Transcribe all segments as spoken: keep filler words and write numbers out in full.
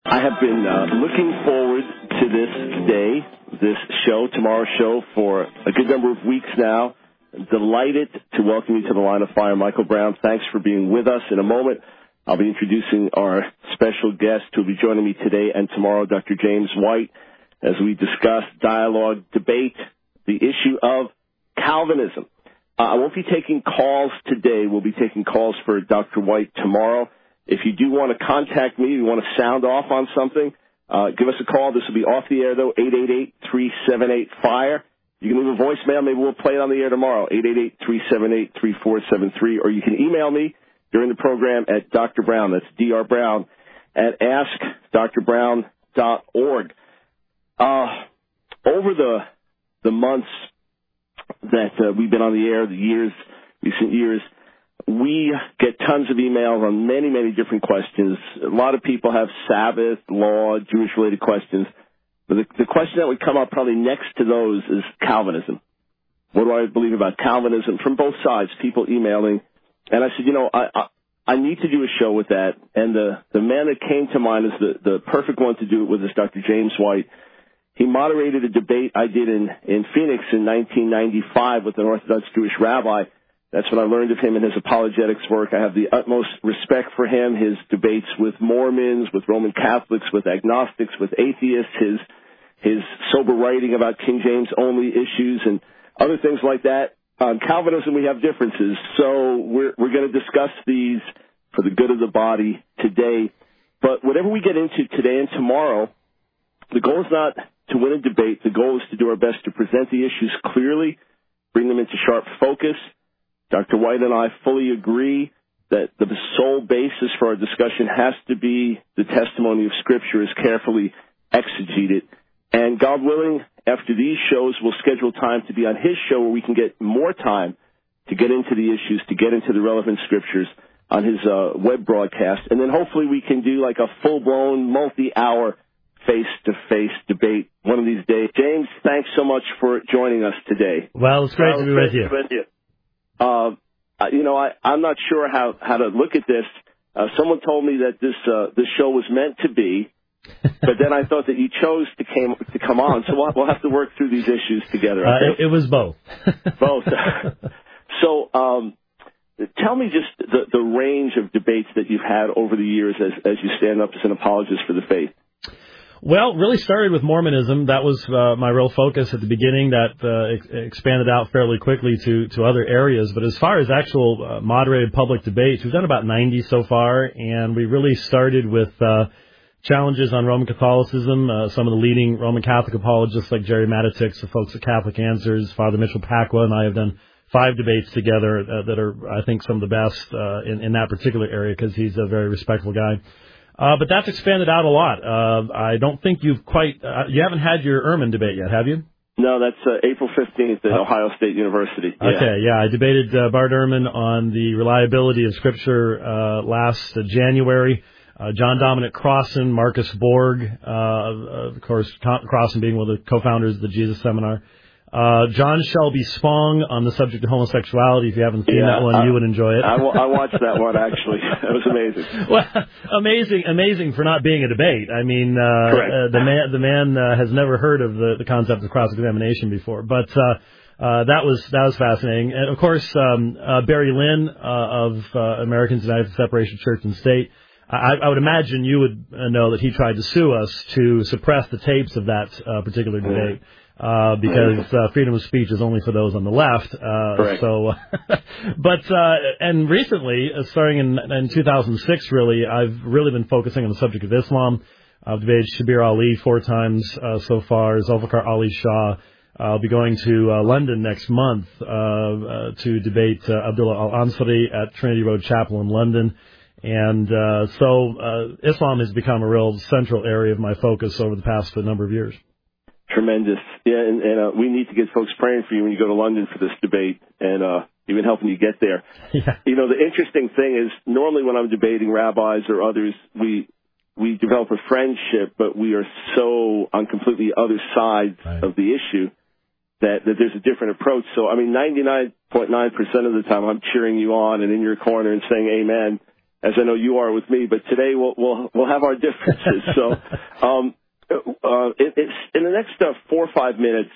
I have been uh, looking forward to this day, this show, tomorrow's show, for a good number of weeks now. Delighted to welcome you to the Line of Fire. Michael Brown, thanks for being with us. In a moment, I'll be introducing our special guest who will be joining me today and tomorrow, Doctor James White, as we discuss, dialogue, debate, the issue of Calvinism. Uh, I won't be taking calls today. We'll be taking calls for Doctor White tomorrow. If you do want to contact me, you want to sound off on something, uh, give us a call. This will be off the air, though, eight eight eight, three seven eight, FIRE. You can leave a voicemail. Maybe we'll play it on the air tomorrow, eight eight eight, three seven eight, three four seven three. Or you can email me during the program at Doctor Brown, that's D R Brown, at ask dr brown dot org. Uh, over the the months that uh, we've been on the air, the years, recent years, we get tons of emails on many, many different questions. A lot of people have Sabbath, law, Jewish-related questions. But the, the question that would come up probably next to those is Calvinism. What do I believe about Calvinism? From both sides, people emailing. And I said, you know, I, I, I need to do a show with that. And the, the man that came to mind is the, the perfect one to do it with is Doctor James White. He moderated a debate I did in, in Phoenix in nineteen ninety-five with an Orthodox Jewish rabbi. That's what I learned of him in his apologetics work. I have the utmost respect for him, his debates with Mormons, with Roman Catholics, with agnostics, with atheists, his his sober writing about King James-only issues and other things like that. On Calvinism, we have differences, so we're, we're going to discuss these for the good of the body today. But whatever we get into today and tomorrow, the goal is not to win a debate. The goal is to do our best to present the issues clearly, bring them into sharp focus. Doctor White and I fully agree that the sole basis for our discussion has to be the testimony of Scripture as carefully exegeted. And God willing, after these shows, we'll schedule time to be on his show where we can get more time to get into the issues, to get into the relevant Scriptures on his uh, web broadcast. And then hopefully we can do like a full-blown, multi-hour, face-to-face debate one of these days. James, thanks so much for joining us today. Well, it's great well, to be with you. To be with you. Uh, you know, I, I'm not sure how, how to look at this. Uh, someone told me that this uh, this show was meant to be, but then I thought that you chose to came to come on, so we'll, we'll have to work through these issues together. Uh, it, it was both. Both. So, um, tell me just the, the range of debates that you've had over the years as, as you stand up as an apologist for the faith. Well, really started with Mormonism. That was uh, my real focus at the beginning. That uh, ex- expanded out fairly quickly to, to other areas. But as far as actual uh, moderated public debates, we've done about ninety so far, and we really started with uh, challenges on Roman Catholicism. Uh, some of the leading Roman Catholic apologists like Jerry Matitix, the folks at Catholic Answers, Father Mitchell Pacwa, and I have done five debates together uh, that are, I think, some of the best uh, in, in that particular area because he's a very respectful guy. Uh, but that's expanded out a lot. Uh, I don't think you've quite, uh, you haven't had your Ehrman debate yet, have you? No, that's uh, April fifteenth at uh, Ohio State University. Yeah. Okay, yeah. I debated uh, Bart Ehrman on the reliability of Scripture uh, last uh, January. Uh, John Dominic Crossan, Marcus Borg, uh, of course, Crossan being one of the co-founders of the Jesus Seminar. Uh, John Shelby Spong on the subject of homosexuality. If you haven't seen yeah, that one, I, you would enjoy it. I, I watched that one, actually. That was amazing. Well, amazing, amazing for not being a debate. I mean, uh, uh, the man, the man uh, has never heard of the, the concept of cross-examination before. But uh, uh, that was that was fascinating. And, of course, um, uh, Barry Lynn uh, of uh, Americans United for Separation of Church and State. I, I would imagine you would know that he tried to sue us to suppress the tapes of that uh, particular debate. Uh, because uh, freedom of speech is only for those on the left. Uh, so, but uh, and recently, uh, starting in, in two thousand six, really, I've really been focusing on the subject of Islam. I've debated Shabir Ali four times uh, so far, Zulfikar Ali Shah. I'll be going to uh, London next month uh, uh, to debate uh, Abdullah Al-Ansari at Trinity Road Chapel in London. And uh, so uh, Islam has become a real central area of my focus over the past uh, number of years. Tremendous. Yeah, and, and uh, we need to get folks praying for you when you go to London for this debate and uh, even helping you get there. Yeah. You know, the interesting thing is normally when I'm debating rabbis or others, we we develop a friendship, but we are so on completely other sides right. of the issue that, that there's a different approach. So, I mean, ninety-nine point nine percent of the time I'm cheering you on and in your corner and saying amen. as I know you are with me, but today we'll we'll, we'll have our differences. So, um, uh, it, it's, in the next uh, four or five minutes,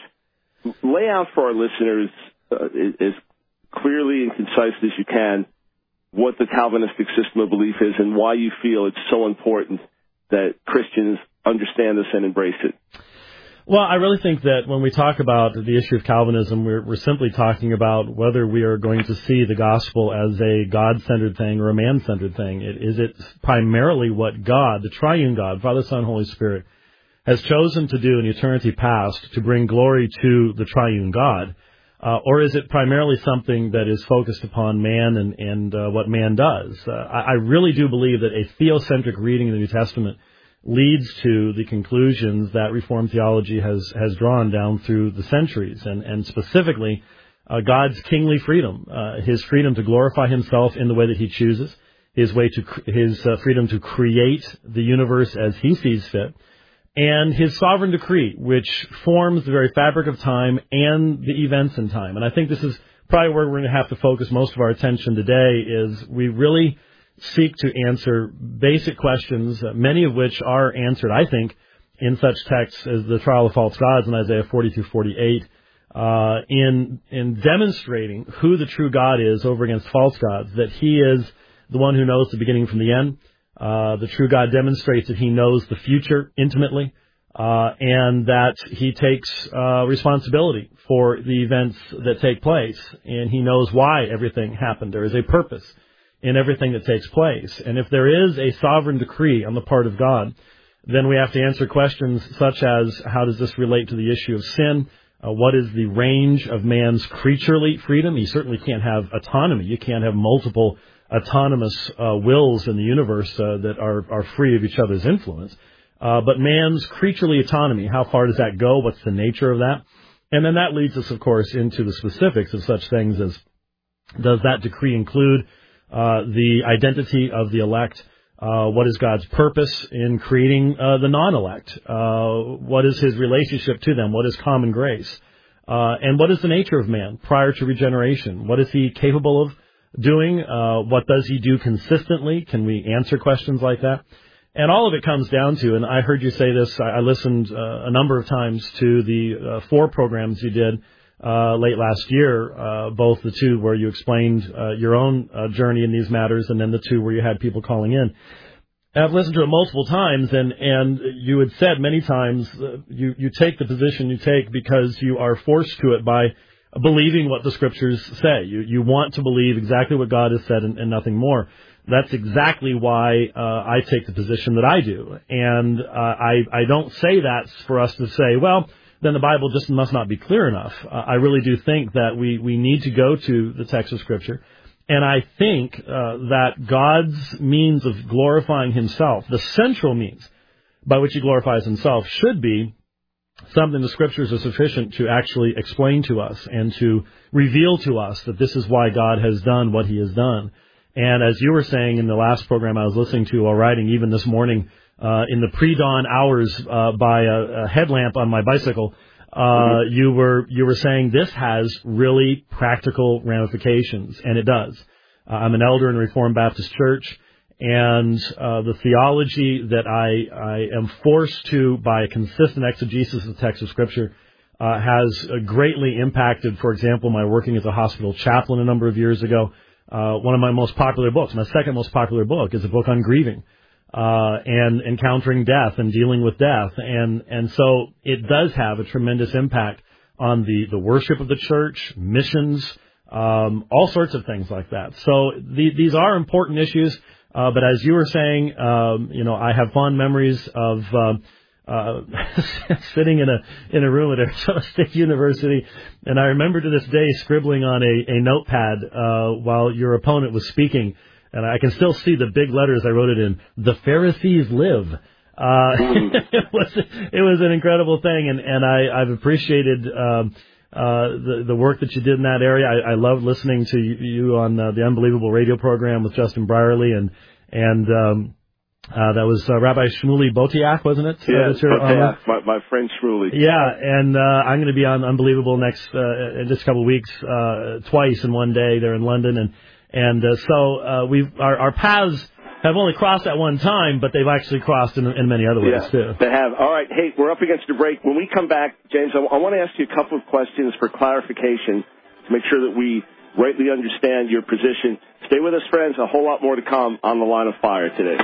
lay out for our listeners uh, as clearly and concisely as you can what the Calvinistic system of belief is and why you feel it's so important that Christians understand this and embrace it. Well, I really think that when we talk about the issue of Calvinism, we're, we're simply talking about whether we are going to see the gospel as a God-centered thing or a man-centered thing. It, is it primarily what God, the triune God, Father, Son, Holy Spirit, has chosen to do in eternity past to bring glory to the triune God? Uh, or is it primarily something that is focused upon man and, and uh, what man does? Uh, I, I really do believe that a theocentric reading of the New Testament leads to the conclusions that Reformed theology has, has drawn down through the centuries, and, and specifically uh, God's kingly freedom, uh, his freedom to glorify himself in the way that he chooses, his way to his uh, freedom to create the universe as he sees fit, and his sovereign decree, which forms the very fabric of time and the events in time. And I think this is probably where we're going to have to focus most of our attention today, is we really seek to answer basic questions, uh, many of which are answered, I think, in such texts as the trial of false gods in Isaiah forty through forty-eight, uh, in in demonstrating who the true God is over against false gods, that he is the one who knows the beginning from the end. Uh, the true God demonstrates that he knows the future intimately, uh, and that he takes uh, responsibility for the events that take place, and he knows why everything happened. There is a purpose in everything that takes place. And if there is a sovereign decree on the part of God, then we have to answer questions such as, how does this relate to the issue of sin? Uh, what is the range of man's creaturely freedom? You certainly can't have autonomy. You can't have multiple autonomous uh, wills in the universe uh, that are, are free of each other's influence. Uh, but man's creaturely autonomy, how far does that go? What's the nature of that? And then that leads us, of course, into the specifics of such things as, does that decree include Uh, the identity of the elect? Uh, what is God's purpose in creating uh, the non-elect? Uh, what is his relationship to them? What is common grace? Uh, and what is the nature of man prior to regeneration? What is he capable of doing? Uh, what does he do consistently? Can we answer questions like that? And all of it comes down to, and I heard you say this, I, I listened uh, a number of times to the uh, four programs you did Uh, late last year, uh, both the two where you explained uh, your own uh, journey in these matters, and then the two where you had people calling in. I've listened to it multiple times, and, and you had said many times uh, you, you take the position you take because you are forced to it by believing what the Scriptures say. You, you want to believe exactly what God has said and, and nothing more. That's exactly why uh, I take the position that I do. And uh, I, I don't say that for us to say, well, then the Bible just must not be clear enough. Uh, I really do think that we, we need to go to the text of Scripture. And I think uh, that God's means of glorifying himself, the central means by which he glorifies himself, should be something the Scriptures are sufficient to actually explain to us and to reveal to us that this is why God has done what he has done. And as you were saying in the last program I was listening to while riding, even this morning, Uh, in the pre-dawn hours uh, by a, a headlamp on my bicycle, uh, mm-hmm. you were you were saying this has really practical ramifications, and it does. Uh, I'm an elder in Reformed Baptist Church, and uh, the theology that I, I am forced to by a consistent exegesis of the text of Scripture uh, has uh, greatly impacted, for example, my working as a hospital chaplain a number of years ago. Uh, one of my most popular books, my second most popular book, is a book on grieving. Uh, and encountering death and dealing with death. And, and so it does have a tremendous impact on the, the worship of the church, missions, um, all sorts of things like that. So the, these are important issues. Uh, but as you were saying, um, you know, I have fond memories of, uh, uh, sitting in a, in a room at Arizona State University. And I remember to this day scribbling on a, a notepad, uh, while your opponent was speaking. And I can still see the big letters I wrote it in. The Pharisees live. Uh, it was it was an incredible thing, and and I I've appreciated um, uh, the the work that you did in that area. I, I loved listening to you, you on uh, the Unbelievable radio program with Justin Brierley, and and um, uh, that was uh, Rabbi Shmuley Botiach, wasn't it? Yeah, uh, Botiach, my, my friend Shmuley. Yeah, and uh, I'm going to be on Unbelievable next uh, in just a couple of weeks, uh, twice in one day. They're in London, and. And uh, so uh, we our, our paths have only crossed at one time, but they've actually crossed in, in many other ways, yeah, too. They have. All right. Hey, we're up against a break. When we come back, James, I, I want to ask you a couple of questions for clarification to make sure that we rightly understand your position. Stay with us, friends. A whole lot more to come on The Line of Fire today.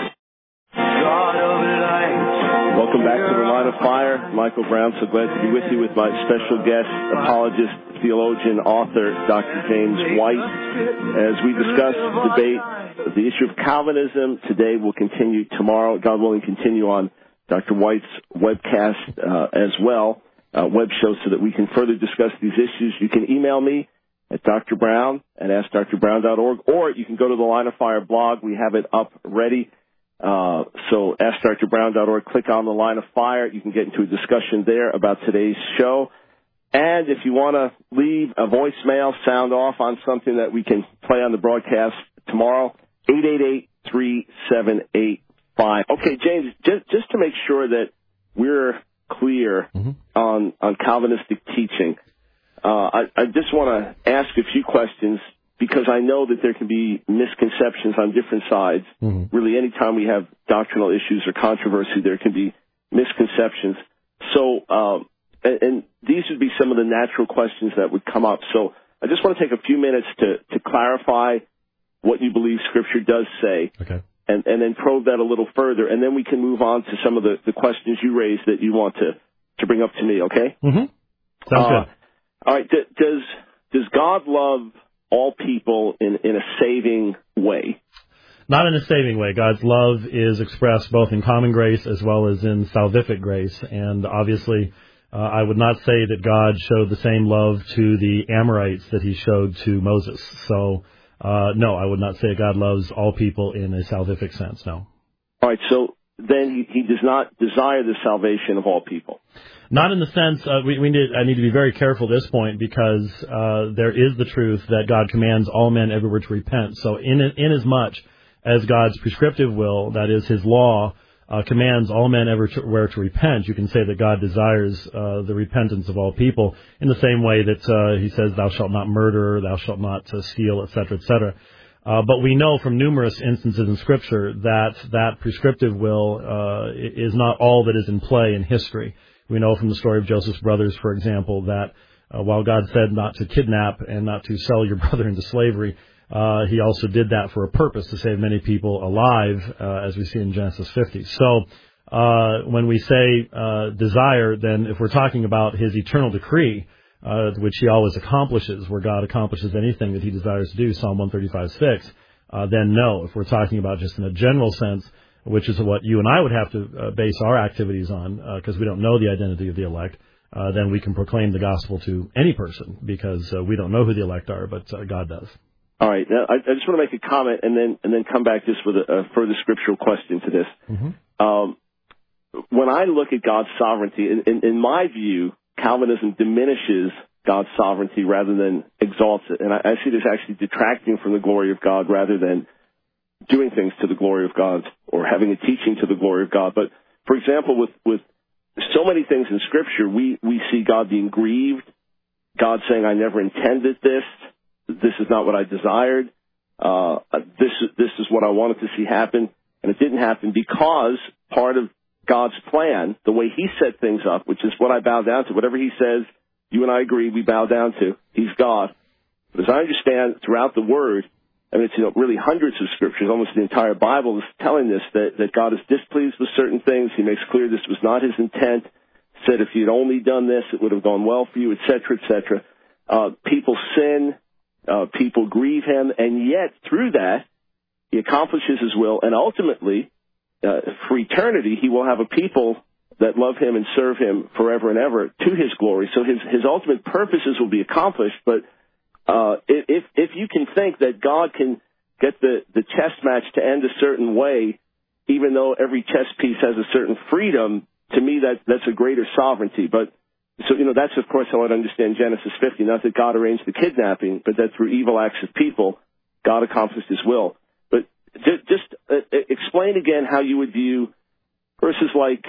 Welcome back to The Line of Fire. Michael Brown, so glad to be with you with my special guest, apologist, theologian, author, Doctor James White. As we discuss, debate the issue of Calvinism, today we'll continue tomorrow, God willing, continue on Doctor White's webcast uh, as well, uh, web show, so that we can further discuss these issues. You can email me at D R Brown at ask dr brown dot org, or you can go to the Line of Fire blog. We have it up ready. Uh, so ask dr brown dot org, click on the Line of Fire. You can get into a discussion there about today's show. And if you want to leave a voicemail, sound off on something that we can play on the broadcast tomorrow, eight eight eight, three seven eight five. Okay, James, just, just to make sure that we're clear mm-hmm. on, on Calvinistic teaching, uh, I, I just want to ask a few questions, because I know that there can be misconceptions on different sides. Mm-hmm. Really, anytime we have doctrinal issues or controversy, there can be misconceptions. So, um, and, and these would be some of the natural questions that would come up. So I just want to take a few minutes to, to clarify what you believe Scripture does say, okay. and, and then probe that a little further, and then we can move on to some of the, the questions you raised that you want to, to bring up to me, okay? Mm-hmm. Sounds uh, good. All right. D- does, does God love all people in, in a saving way? Not in a saving way. God's love is expressed both in common grace as well as in salvific grace. And obviously, uh, I would not say that God showed the same love to the Amorites that he showed to Moses. So, uh, no, I would not say God loves all people in a salvific sense, no. All right, so then he, he does not desire the salvation of all people. Not in the sense, uh, we, we need, I need to be very careful at this point, because uh, there is the truth that God commands all men everywhere to repent. So in, in as much as God's prescriptive will, that is his law, uh, commands all men everywhere to repent, you can say that God desires uh, the repentance of all people, in the same way that uh, he says, thou shalt not murder, thou shalt not uh, steal, et cetera, et cetera. Uh, but we know from numerous instances in Scripture that that prescriptive will uh, is not all that is in play in history. We know from the story of Joseph's brothers, for example, that uh, while God said not to kidnap and not to sell your brother into slavery, uh, he also did that for a purpose, to save many people alive, uh, as we see in Genesis fifty. So uh, when we say uh, desire, then if we're talking about his eternal decree, uh, which he always accomplishes, where God accomplishes anything that he desires to do, Psalm one thirty-five six, uh, then no. If we're talking about just in a general sense, which is what you and I would have to uh, base our activities on, because uh, we don't know the identity of the elect, uh, then we can proclaim the gospel to any person, because uh, we don't know who the elect are, but uh, God does. All right. Now, I, I just want to make a comment and then and then come back just with a, a further scriptural question to this. Mm-hmm. Um, when I look at God's sovereignty, in, in, in my view, Calvinism diminishes God's sovereignty rather than exalts it. And I, I see this actually detracting from the glory of God rather than doing things to the glory of God or having a teaching to the glory of God. But, for example, with, with so many things in Scripture, we, we see God being grieved, God saying, I never intended this, this is not what I desired, uh, this, this is what I wanted to see happen, and it didn't happen because part of God's plan, the way he set things up, which is what I bow down to, whatever he says, you and I agree, we bow down to, he's God. But as I understand throughout the Word, I mean, it's, you know, really hundreds of scriptures, almost the entire Bible is telling this, that, that God is displeased with certain things. He makes clear this was not his intent. Said if he had only done this, it would have gone well for you, et cetera, et cetera. Uh, people sin, uh, people grieve him, and yet through that, he accomplishes his will, and ultimately, uh, for eternity, he will have a people that love him and serve him forever and ever to his glory. So his, his ultimate purposes will be accomplished, but Uh, if if you can think that God can get the, the chess match to end a certain way, even though every chess piece has a certain freedom, to me that that's a greater sovereignty. But so you know that's of course how I'd understand Genesis fifty. Not that God arranged the kidnapping, but that through evil acts of people, God accomplished His will. But just, just uh, explain again how you would view verses like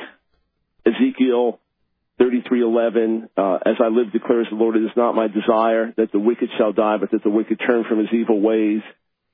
Ezekiel thirty-three eleven, uh, as I live, declares the Lord, it is not my desire that the wicked shall die, but that the wicked turn from his evil ways.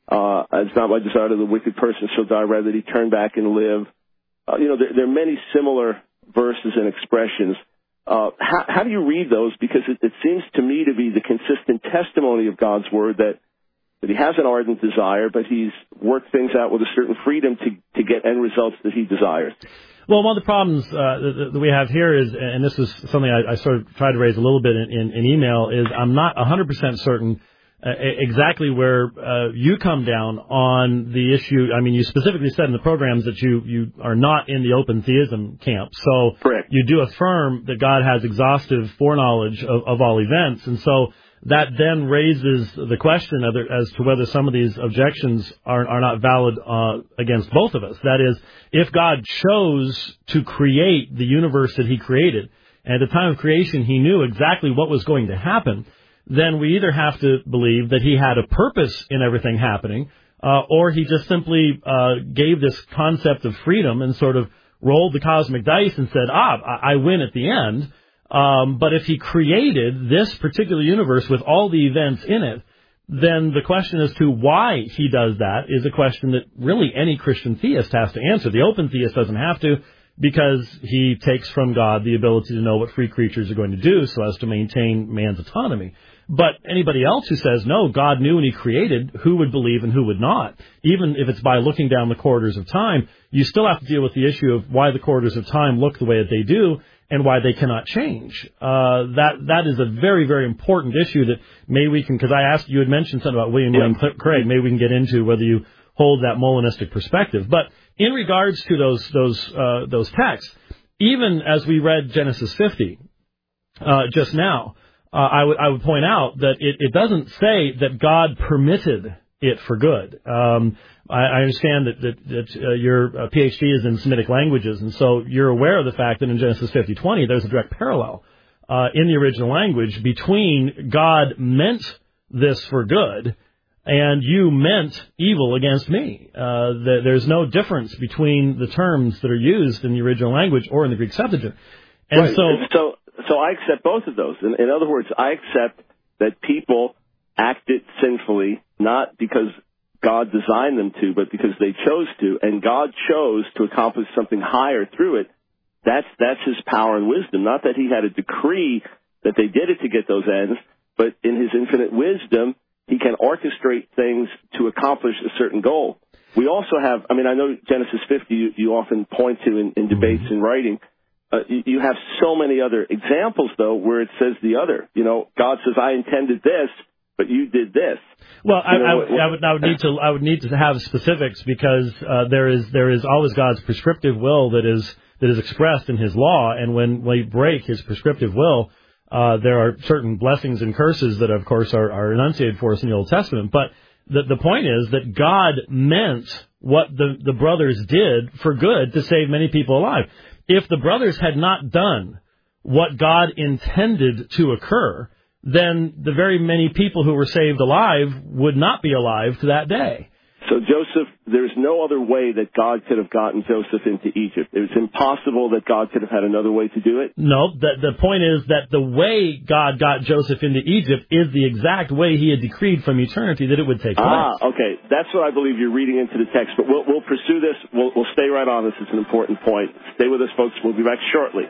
Uh, it's not my desire that the wicked person shall die, rather that he turn back and live. Uh, you know, there, there are many similar verses and expressions. Uh, how, how do you read those? Because it, it seems to me to be the consistent testimony of God's Word that, that he has an ardent desire, but he's worked things out with a certain freedom to, to get end results that he desires. Well, one of the problems uh, that, that we have here is, and this is something I, I sort of tried to raise a little bit in, in, in email, is I'm not one hundred percent certain uh, exactly where uh, you come down on the issue. I mean, you specifically said in the programs that you, you are not in the open theism camp. So Correct. You do affirm that God has exhaustive foreknowledge of, of all events. And so that then raises the question of, as to whether some of these objections are, are not valid uh, against both of us. That is, if God chose to create the universe that he created, and at the time of creation he knew exactly what was going to happen, then we either have to believe that he had a purpose in everything happening, uh, or he just simply uh, gave this concept of freedom and sort of rolled the cosmic dice and said, ah, I win at the end. Um, but if he created this particular universe with all the events in it, then the question as to why he does that is a question that really any Christian theist has to answer. The open theist doesn't have to, because he takes from God the ability to know what free creatures are going to do so as to maintain man's autonomy. But anybody else who says, no, God knew when he created who would believe and who would not, even if it's by looking down the corridors of time, you still have to deal with the issue of why the corridors of time look the way that they do and why they cannot change. Uh, that that is a very, very important issue that maybe we can, because I asked, you had mentioned something about William Lane yeah. Craig, maybe we can get into whether you hold that Molinistic perspective. But in regards to those those uh, those texts, even as we read Genesis fifty uh, just now, uh, I would I would point out that it, it doesn't say that God permitted it for good. Um, I, I understand that that, that uh, your uh, PhD is in Semitic languages, and so you're aware of the fact that in Genesis fifty twenty there's a direct parallel uh, in the original language between God meant this for good and you meant evil against me. Uh, the, there's no difference between the terms that are used in the original language or in the Greek Septuagint. And right. so, so, so I accept both of those. In, in other words, I accept that people acted sinfully, not because God designed them to, but because they chose to, and God chose to accomplish something higher through it. That's that's his power and wisdom. Not that he had a decree that they did it to get those ends, but in his infinite wisdom, he can orchestrate things to accomplish a certain goal. We also have, I mean, I know Genesis fifty you, you often point to in, in debates and writing. Uh, you, you have so many other examples, though, where it says the other. You know, God says, I intended this, but you did this. Well, I, I, would, I, would, I would need to I would need to have specifics, because uh, there is there is always God's prescriptive will that is that is expressed in his law, and when we break his prescriptive will, Uh, there are certain blessings and curses that, of course, are, are enunciated for us in the Old Testament. But the, the point is that God meant what the, the brothers did for good to save many people alive. If the brothers had not done what God intended to occur, then the very many people who were saved alive would not be alive to that day. So, Joseph, there's no other way that God could have gotten Joseph into Egypt. It was impossible that God could have had another way to do it? No, the, the point is that the way God got Joseph into Egypt is the exact way he had decreed from eternity that it would take place. Ah, okay. That's what I believe you're reading into the text. But we'll, we'll pursue this. We'll, we'll stay right on this. It's an important point. Stay with us, folks. We'll be back shortly.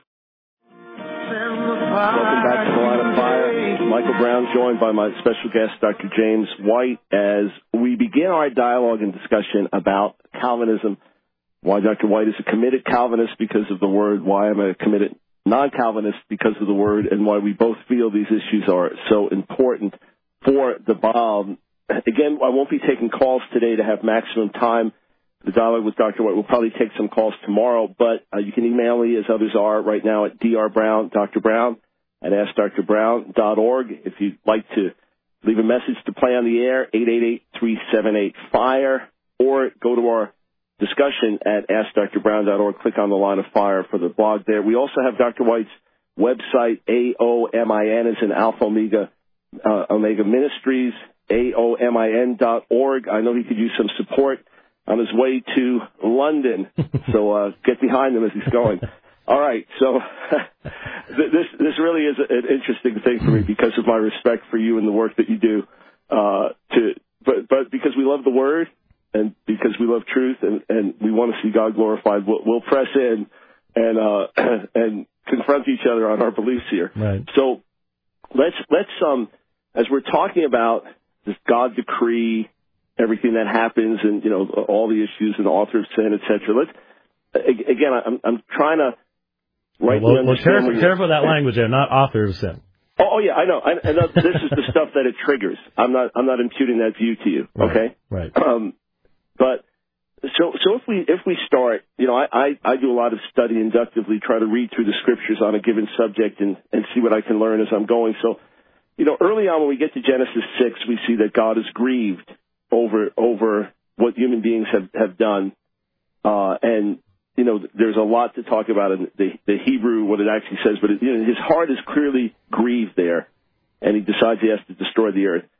Welcome back to the Line of Fire. Michael Brown, joined by my special guest, Doctor James White, as we begin our dialogue and discussion about Calvinism, why Doctor White is a committed Calvinist because of the Word, why I'm a committed non-Calvinist because of the Word, and why we both feel these issues are so important for the bomb. Again, I won't be taking calls today to have maximum time. The dialogue with Doctor White will probably take some calls tomorrow, but uh, you can email me, as others are right now, at drbrown, Doctor Brown, at ask dr brown dot org. If you'd like to leave a message to play on the air, eight eight eight, three seven eight, FIRE, or go to our discussion at ask dr brown dot org. Click on the Line of Fire for the blog there. We also have Doctor White's website, A O M I N, as in Alpha Omega, uh, Omega Ministries, A O M I N dot org. I know he could use some support on his way to London, so uh, get behind him as he's going. All right, so this this really is an interesting thing for me because of my respect for you and the work that you do uh, to but but because we love the Word and because we love truth and, and we want to see God glorified, we'll, we'll press in and uh, and confront each other on our beliefs here. Right. So let's let's um as we're talking about this God decree, everything that happens, and you know all the issues and the author of sin, et cetera. Let's again, I'm I'm trying to rightly well, well, understand. Careful, careful that language there, not author of sin. Oh, oh yeah, I know. I, and this is the stuff that it triggers. I'm not I'm not imputing that view to you. Right, okay. Right. Um, but so so if we if we start, you know, I, I I do a lot of study inductively, try to read through the scriptures on a given subject and and see what I can learn as I'm going. So, you know, early on when we get to Genesis six, we see that God is grieved over over what human beings have have done, uh, and you know, there's a lot to talk about in the, the Hebrew, what it actually says, but it, you know, his heart is clearly grieved there, and he decides he has to destroy the earth.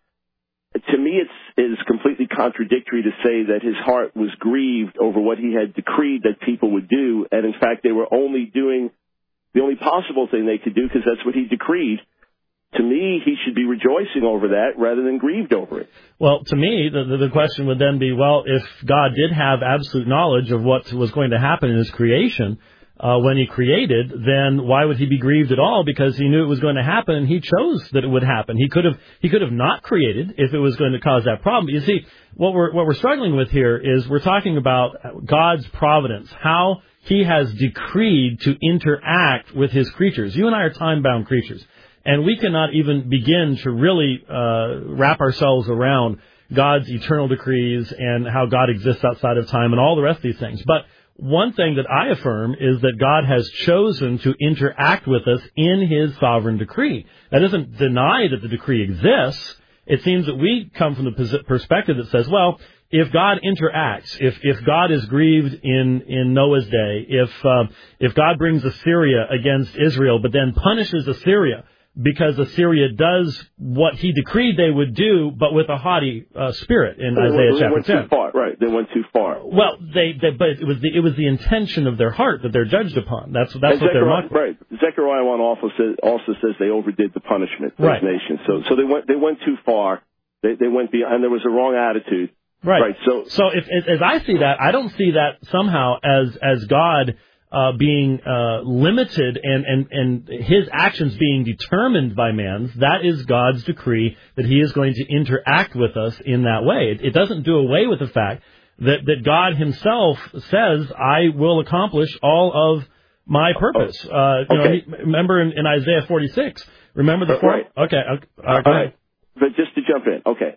To me, it's it is completely contradictory to say that his heart was grieved over what he had decreed that people would do, and in fact, they were only doing the only possible thing they could do because that's what he decreed. To me, he should be rejoicing over that rather than grieved over it. Well, to me, the, the, the question would then be, well, if God did have absolute knowledge of what was going to happen in his creation uh, when he created, then why would he be grieved at all? Because he knew it was going to happen, and he chose that it would happen. He could have he could have not created if it was going to cause that problem. You see, what we're what we're struggling with here is we're talking about God's providence, how he has decreed to interact with his creatures. You and I are time-bound creatures. And we cannot even begin to really uh, wrap ourselves around God's eternal decrees and how God exists outside of time and all the rest of these things. But one thing that I affirm is that God has chosen to interact with us in his sovereign decree. That doesn't deny that the decree exists. It seems that we come from the perspective that says, well, if God interacts, if if God is grieved in, in Noah's day, if uh, if God brings Assyria against Israel but then punishes Assyria, because Assyria does what he decreed they would do, but with a haughty uh, spirit in they Isaiah went, chapter they went ten. Too far, right? They went too far. Well, they, they but it was the it was the intention of their heart that they're judged upon. That's that's and what Zechariah, they're mocked. Right. Zechariah one also says also says they overdid the punishment of right. those nations. So so they went they went too far. They they went beyond, and there was a wrong attitude. Right. Right. So so if as I see that, I don't see that somehow as as God Uh, being uh, limited and, and, and his actions being determined by man's. That is God's decree that he is going to interact with us in that way. It, it doesn't do away with the fact that, that God himself says, I will accomplish all of my purpose. Uh, you okay. know, he, remember in, in Isaiah forty-six, remember the... Right. Four, okay. okay uh, All right. But just to jump in, okay.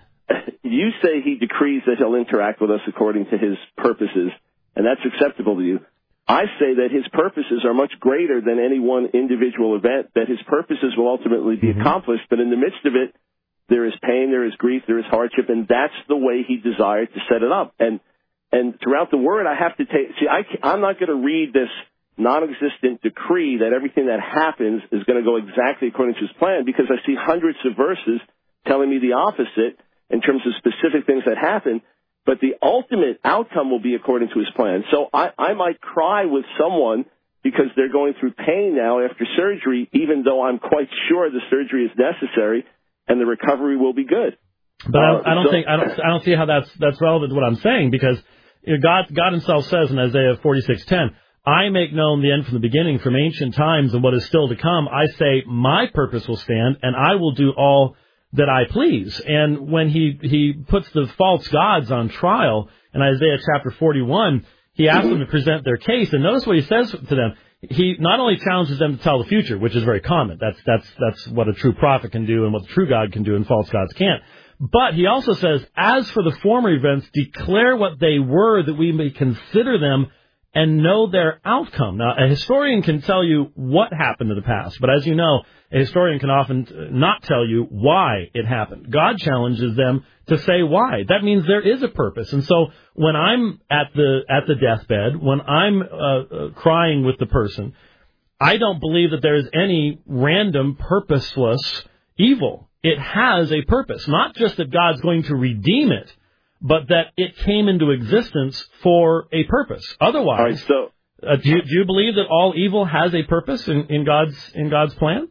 You say he decrees that he'll interact with us according to his purposes, and that's acceptable to you. I say that his purposes are much greater than any one individual event, that his purposes will ultimately be mm-hmm. accomplished, but in the midst of it, there is pain, there is grief, there is hardship, and that's the way he desired to set it up. And and throughout the Word, I have to take, see, I, I'm not going to read this non-existent decree that everything that happens is going to go exactly according to his plan, because I see hundreds of verses telling me the opposite in terms of specific things that happen. But the ultimate outcome will be according to his plan. So I, I might cry with someone because they're going through pain now after surgery, even though I'm quite sure the surgery is necessary and the recovery will be good. But uh, I, I don't so, think I don't I don't see how that's that's relevant to what I'm saying, because you know, God God himself says in Isaiah forty-six ten, I make known the end from the beginning, from ancient times and what is still to come. I say my purpose will stand, and I will do all that I please. And when he, he puts the false gods on trial in Isaiah chapter forty-one, he asks them to present their case. And notice what he says to them. He not only challenges them to tell the future, which is very common. That's, that's, that's what a true prophet can do and what the true God can do and false gods can't. But he also says, as for the former events, declare what they were that we may consider them and know their outcome. Now, a historian can tell you what happened in the past, but as you know, a historian can often not tell you why it happened. God challenges them to say why. That means there is a purpose. And so when I'm at the at the deathbed, when I'm uh, uh, crying with the person, I don't believe that there is any random, purposeless evil. It has a purpose, not just that God's going to redeem it, but that it came into existence for a purpose. Otherwise, right, so, uh, do, you, do you believe that all evil has a purpose in, in God's in God's plan?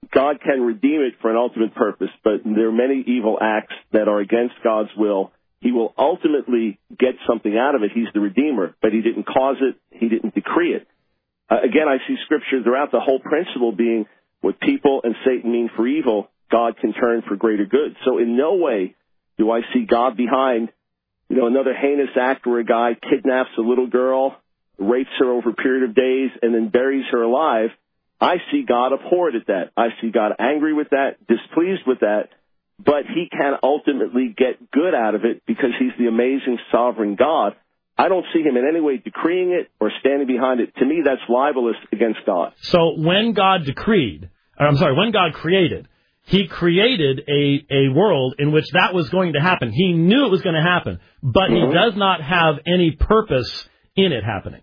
God can redeem it for an ultimate purpose, but there are many evil acts that are against God's will. He will ultimately get something out of it. He's the Redeemer, but he didn't cause it. He didn't decree it. Uh, again, I see Scripture throughout, the whole principle being what people and Satan mean for evil, God can turn for greater good. So in no way do I see God behind, you know, another heinous act where a guy kidnaps a little girl, rapes her over a period of days, and then buries her alive. I see God abhorred at that. I see God angry with that, displeased with that, but he can ultimately get good out of it because he's the amazing sovereign God. I don't see him in any way decreeing it or standing behind it. To me, that's libelous against God. So when God decreed, or I'm sorry, when God created, he created a, a world in which that was going to happen. He knew it was going to happen, but mm-hmm. he does not have any purpose in it happening.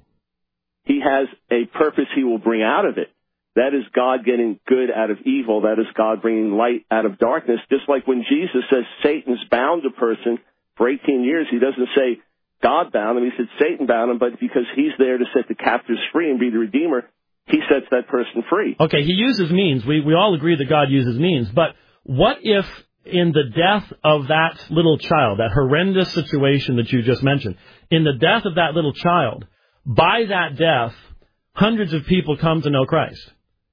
He has a purpose he will bring out of it. That is God getting good out of evil. That is God bringing light out of darkness. Just like when Jesus says Satan's bound a person for eighteen years, he doesn't say God bound him. He said Satan bound him, but because he's there to set the captives free and be the Redeemer, he sets that person free. Okay, he uses means. We we all agree that God uses means. But what if in the death of that little child, that horrendous situation that you just mentioned, in the death of that little child, by that death, hundreds of people come to know Christ?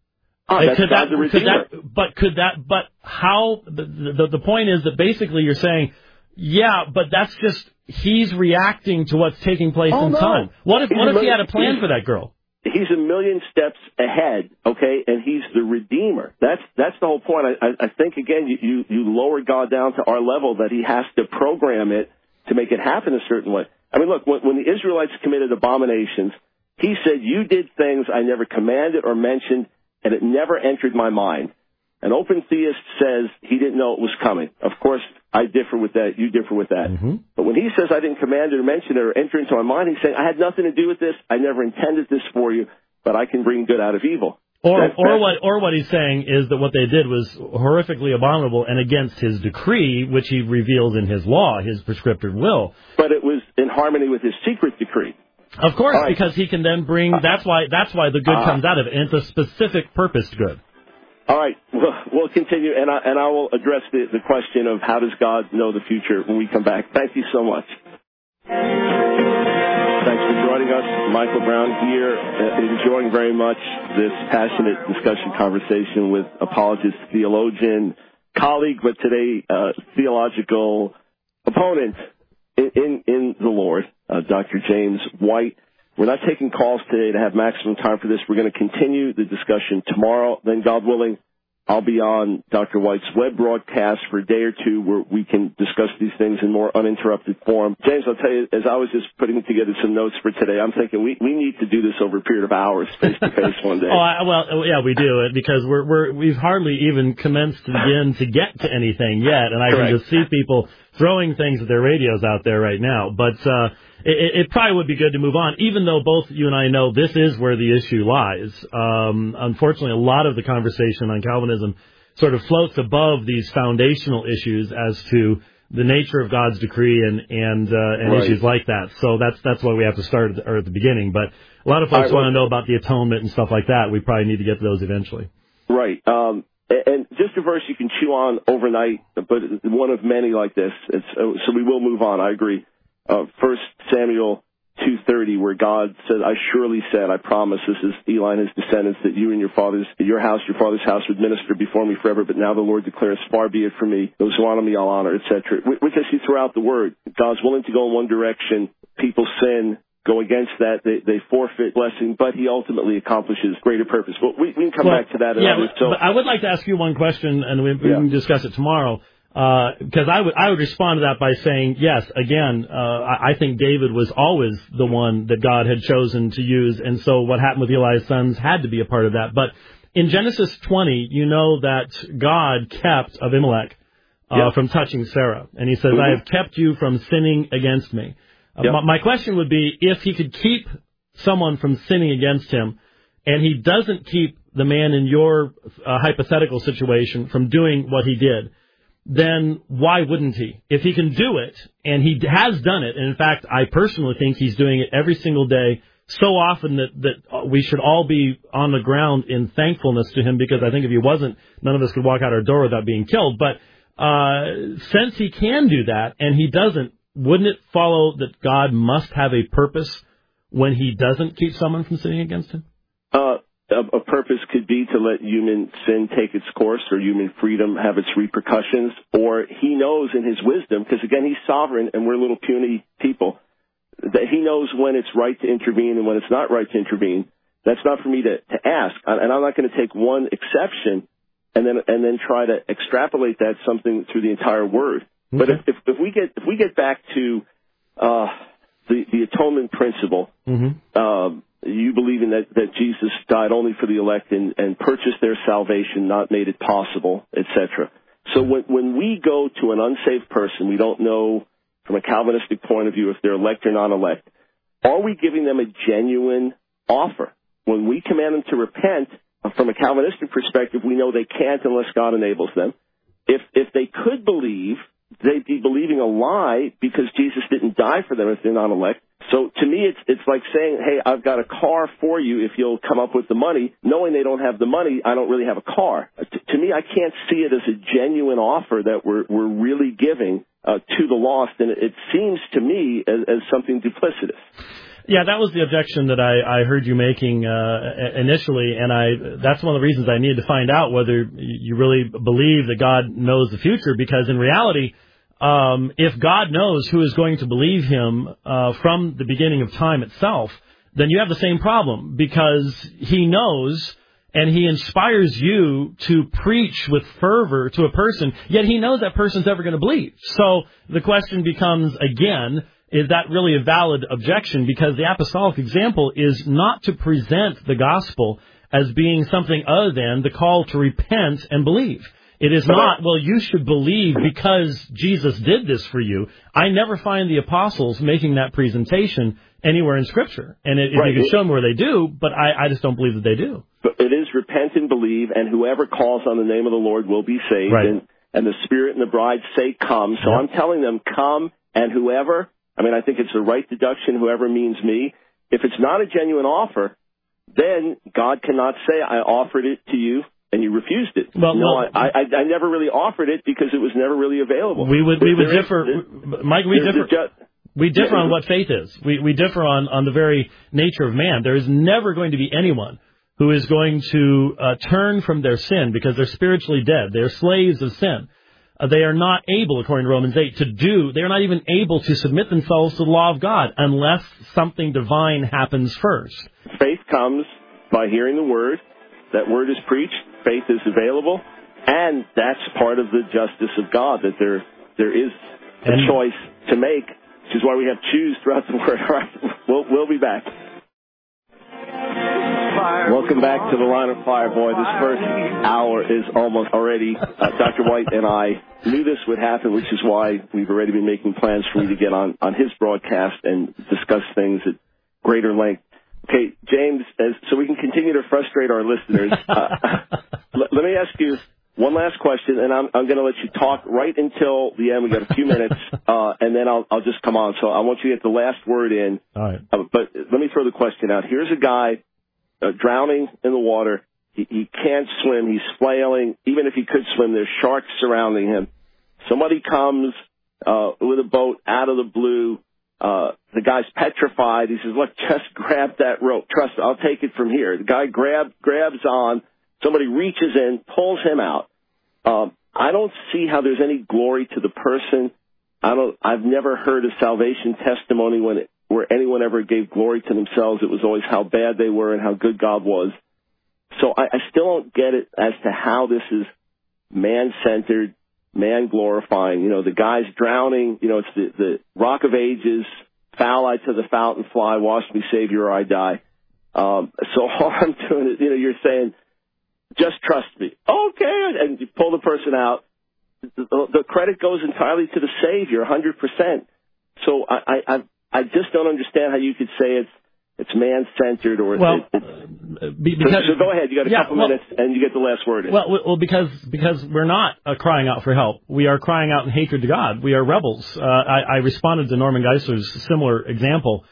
Oh, that's could God that, the Redeemer. Could that, but could that, but how, the, the, the point is that basically you're saying, yeah, but that's just, he's reacting to what's taking place oh, in no. time. What if, he's what if million, he had a plan for that girl? He's a million steps ahead, okay, and he's the Redeemer. That's that's the whole point. I, I, I think, again, you, you, you lower God down to our level that he has to program it to make it happen a certain way. I mean, look, when, when the Israelites committed abominations, he said, you did things I never commanded or mentioned, and it never entered my mind. An open theist says he didn't know it was coming. Of course, I differ with that. You differ with that. Mm-hmm. But when he says I didn't command it or mention it or enter into my mind, he's saying I had nothing to do with this. I never intended this for you, but I can bring good out of evil. Or, that's, or that's, what, or what he's saying is that what they did was horrifically abominable and against his decree, which he reveals in his law, his prescriptive will. But it was in harmony with his secret decree. Of course, right. because he can then bring. That's why. That's why the good uh, comes out of it, and it's a specific purposed good. All right, we'll, we'll continue, and I, and I will address the, the question of how does God know the future when we come back. Thank you so much. Thanks for joining us. Michael Brown here, uh, enjoying very much this passionate discussion conversation with apologist, theologian, colleague, but today uh, theological opponent in, in, in the Lord, uh, Doctor James White. We're not taking calls today to have maximum time for this. We're going to continue the discussion tomorrow. Then, God willing, I'll be on Doctor White's web broadcast for a day or two where we can discuss these things in more uninterrupted form. James, I'll tell you, as I was just putting together some notes for today, I'm thinking we, we need to do this over a period of hours, face-to-face one day. Oh, I, well, yeah, we do it because we're, we're, we've hardly even commenced to begin to get to anything yet, and I Correct. can just see people throwing things at their radios out there right now. But uh, it, it probably would be good to move on, even though both you and I know this is where the issue lies. Um, unfortunately, a lot of the conversation on Calvinism sort of floats above these foundational issues as to the nature of God's decree and and, uh, and right. issues like that. So that's that's why we have to start at the, or at the beginning. But a lot of folks right, want well, to know about the atonement and stuff like that. We probably need to get to those eventually. Right. Um, and just a verse you can chew on overnight, but one of many like this. It's, so we will move on. I agree. Uh, First Samuel two thirty, where God said, I surely said, I promise, this is Eli and his descendants, that you and your father's, your house, your father's house would minister before me forever, but now the Lord declares, far be it from me, those who honor me I'll honor, et cetera. We, we can see throughout the Word, God's willing to go in one direction, people sin, go against that, they, they forfeit blessing, but he ultimately accomplishes greater purpose. But we, we can come well, back to that. Yeah, others, so. But I would like to ask you one question, and we, we yeah. can discuss it tomorrow. Because uh, I would I would respond to that by saying, yes, again, uh, I, I think David was always the one that God had chosen to use, and so what happened with Eli's sons had to be a part of that. But in Genesis twenty, you know that God kept Abimelech uh, yep. from touching Sarah, and he says, mm-hmm. I have kept you from sinning against me. Uh, yep. my, my question would be, if he could keep someone from sinning against him, and he doesn't keep the man in your uh, hypothetical situation from doing what he did, then why wouldn't he? If he can do it, and he has done it, and in fact, I personally think he's doing it every single day so often that, that we should all be on the ground in thankfulness to him, because I think if he wasn't, none of us could walk out our door without being killed. But uh, since he can do that and he doesn't, wouldn't it follow that God must have a purpose when he doesn't keep someone from sinning against him? Uh, a, a purpose could be to let human sin take its course, or human freedom have its repercussions, or he knows in his wisdom, because again, he's sovereign and we're little puny people, that he knows when it's right to intervene and when it's not right to intervene. That's not for me to, to ask, and I'm not going to take one exception and then and then try to extrapolate that something through the entire word. Okay. But if, if, if we get if we get back to uh, the the atonement principle, mm-hmm. um, you believing that, that Jesus died only for the elect and, and purchased their salvation, not made it possible, et cetera. So when when we go to an unsaved person, we don't know from a Calvinistic point of view if they're elect or non-elect. Are we giving them a genuine offer? When we command them to repent, from a Calvinistic perspective, we know they can't unless God enables them. If if they could believe, they'd be believing a lie because Jesus didn't die for them if they're non-elect. So to me, it's it's like saying, hey, I've got a car for you if you'll come up with the money. Knowing they don't have the money, I don't really have a car. To, to me, I can't see it as a genuine offer that we're we're really giving uh, to the lost, and it, it seems to me as, as something duplicitous. Yeah, that was the objection that I, I heard you making uh, initially, and I that's one of the reasons I needed to find out whether you really believe that God knows the future, because in reality, um, if God knows who is going to believe him uh, from the beginning of time itself, then you have the same problem, because he knows and he inspires you to preach with fervor to a person, yet he knows that person's never going to believe. So the question becomes, again, is that really a valid objection? Because the apostolic example is not to present the gospel as being something other than the call to repent and believe. It is not, well, you should believe because Jesus did this for you. I never find the apostles making that presentation anywhere in Scripture. And if right. you can show them where they do, but I, I just don't believe that they do. But it is repent and believe, and whoever calls on the name of the Lord will be saved. Right. And, and the Spirit and the bride say, come. So yep. I'm telling them, come, and whoever... I mean, I think it's the right deduction, whoever means me. If it's not a genuine offer, then God cannot say, I offered it to you and you refused it. Well, no, well, I, I, I never really offered it because it was never really available. We would, we would there differ, is, Mike, we differ, ju- we differ yeah, on what faith is. We, we differ on, on the very nature of man. There is never going to be anyone who is going to uh, turn from their sin because they're spiritually dead. They're slaves of sin. Uh, they are not able, according to Romans eight, to do, they are not even able to submit themselves to the law of God unless something divine happens first. Faith comes by hearing the word. That word is preached. Faith is available. And that's part of the justice of God, that there there is a and, choice to make, which is why we have choose throughout the word. All right, we'll, we'll be back. Welcome back to the Line of Fire. Boy, this first hour is almost already. Uh, Doctor White and I knew this would happen, which is why we've already been making plans for me to get on, on his broadcast and discuss things at greater length. Okay, James, as, so we can continue to frustrate our listeners, uh, let, let me ask you one last question, and I'm, I'm going to let you talk right until the end. We got a few minutes, uh, and then I'll, I'll just come on. So I want you to get the last word in. All right. Uh, but let me throw the question out. Here's a guy Uh, drowning in the water. He, he can't swim. He's flailing. Even if he could swim, there's sharks surrounding him. Somebody comes uh, with a boat out of the blue. Uh, the guy's petrified. He says, look, just grab that rope. Trust me, I'll take it from here. The guy grab, grabs on. Somebody reaches in, pulls him out. Um, I don't see how there's any glory to the person. I don't. I've never heard a salvation testimony when it where anyone ever gave glory to themselves. It was always how bad they were and how good God was. So I, I still don't get it as to how this is man-centered, man-glorifying. You know, the guy's drowning. You know, it's the, the Rock of Ages, foul I to the fountain fly, wash me, Savior, or I die. Um, so all I'm doing is, you know, you're saying, just trust me. Okay, and you pull the person out. The, the credit goes entirely to the Savior, one hundred percent. So I, I, I I just don't understand how you could say it's it's man-centered or well, it's... it's because, so, so go ahead. You got a yeah, couple well, minutes, and you get the last word in. Well, well, because because we're not uh, crying out for help. We are crying out in hatred to God. We are rebels. Uh, I, I responded to Norman Geisler's similar example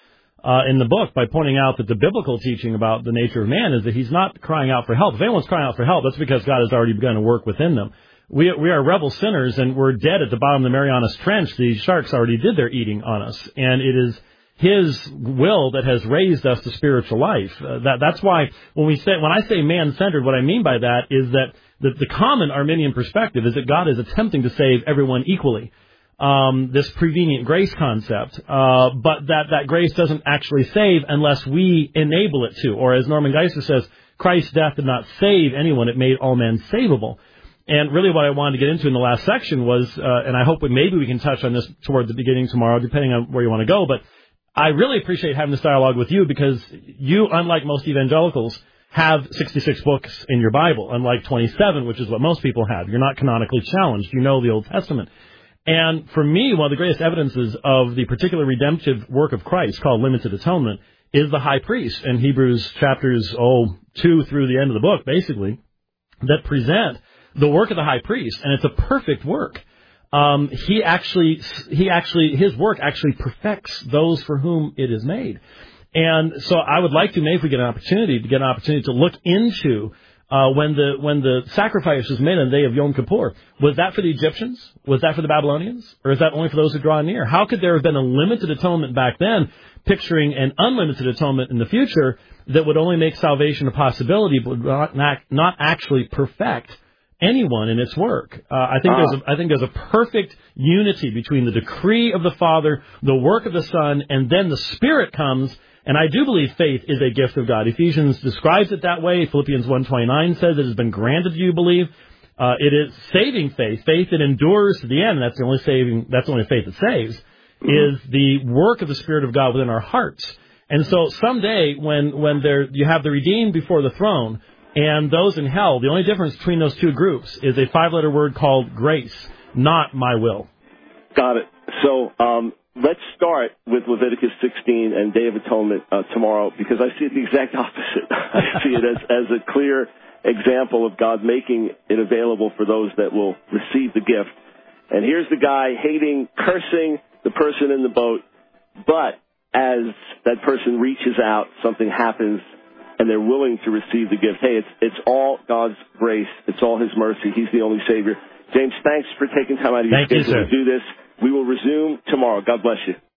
uh, in the book by pointing out that the biblical teaching about the nature of man is that he's not crying out for help. If anyone's crying out for help, that's because God has already begun to work within them. We, we are rebel sinners, and we're dead at the bottom of the Marianas Trench. The sharks already did their eating on us, and it is His will that has raised us to spiritual life. Uh, that, that's why when we say, when I say man-centered, what I mean by that is that the, the common Arminian perspective is that God is attempting to save everyone equally. Um, this prevenient grace concept, uh, but that, that grace doesn't actually save unless we enable it to. Or as Norman Geisler says, Christ's death did not save anyone, it made all men savable. And really what I wanted to get into in the last section was, uh, and I hope we, maybe we can touch on this toward the beginning tomorrow, depending on where you want to go, but I really appreciate having this dialogue with you because you, unlike most evangelicals, have sixty-six books in your Bible, unlike twenty-seven, which is what most people have. You're not canonically challenged. You know the Old Testament. And for me, one of the greatest evidences of the particular redemptive work of Christ, called limited atonement, is the high priest in Hebrews chapters oh, two through the end of the book, basically, that present the work of the high priest, and it's a perfect work. Um, he actually, he actually, his work actually perfects those for whom it is made. And so I would like to, maybe if we get an opportunity, to get an opportunity to look into Uh, when the when the sacrifice was made on the day of Yom Kippur, was that for the Egyptians? Was that for the Babylonians? Or is that only for those who draw near? How could there have been a limited atonement back then, picturing an unlimited atonement in the future that would only make salvation a possibility, but would not, not, not actually perfect anyone in its work? Uh, I think uh. there's a, I think there's a perfect unity between the decree of the Father, the work of the Son, and then the Spirit comes. And I do believe faith is a gift of God. Ephesians describes it that way. Philippians one twenty-nine says it has been granted to you, believe. Uh, it is saving faith, faith that endures to the end. That's the only saving. That's the only faith that saves. Mm-hmm. Is the work of the Spirit of God within our hearts. And so someday, when when there you have the redeemed before the throne and those in hell, the only difference between those two groups is a five-letter word called grace, not my will. Got it. So. Um Let's start with Leviticus sixteen and Day of Atonement uh, tomorrow, because I see it the exact opposite. I see it as, as a clear example of God making it available for those that will receive the gift. And here's the guy hating, cursing the person in the boat, but as that person reaches out, something happens, and they're willing to receive the gift. Hey, it's, it's all God's grace. It's all His mercy. He's the only Savior. James, thanks for taking time out of your Thank schedule you, to do this. We will resume tomorrow. God bless you.